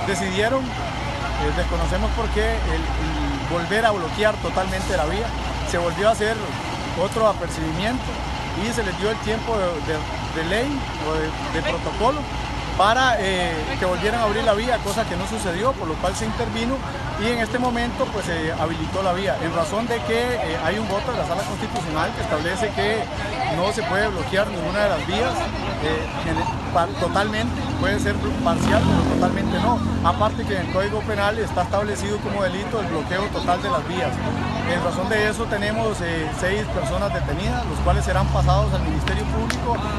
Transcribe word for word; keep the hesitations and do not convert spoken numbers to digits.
decidieron, eh, desconocemos por qué, el, el volver a bloquear totalmente la vía. Se volvió a hacer otro apercibimiento y se les dio el tiempo de, de, de ley o de, de protocolo para eh, que volvieran a abrir la vía, cosa que no sucedió, por lo cual se intervino y en este momento pues se habilitó la vía, en razón de que eh, hay un voto de la Sala Constitucional que establece que no se puede bloquear ninguna de las vías eh, en, pa, totalmente, puede ser parcial, pero totalmente no. Aparte que en el Código Penal está establecido como delito el bloqueo total de las vías. En razón de eso tenemos eh, seis personas detenidas, los cuales serán pasados al Ministerio Público.